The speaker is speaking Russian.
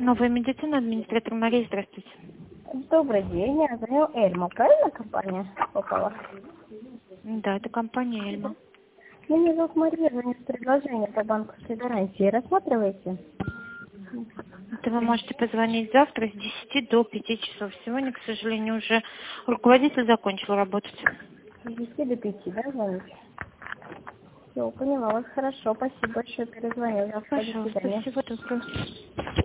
Новая медицина, администратор Мария, здравствуйте. Добрый день, я звоню Эльма, правильно компания попала? Да, это компания Эльма. Меня зовут Мария, звоню с предложением по банковской гарантии. Рассматриваете? Это вы можете позвонить завтра с 10 до 5 часов. Сегодня, к сожалению, уже руководитель закончил работать. С 10 до 5, да, звоните? Все, поняла вас, хорошо, спасибо большое, перезвоню. Завтра, до Пожалуйста, свидания. всего доброго.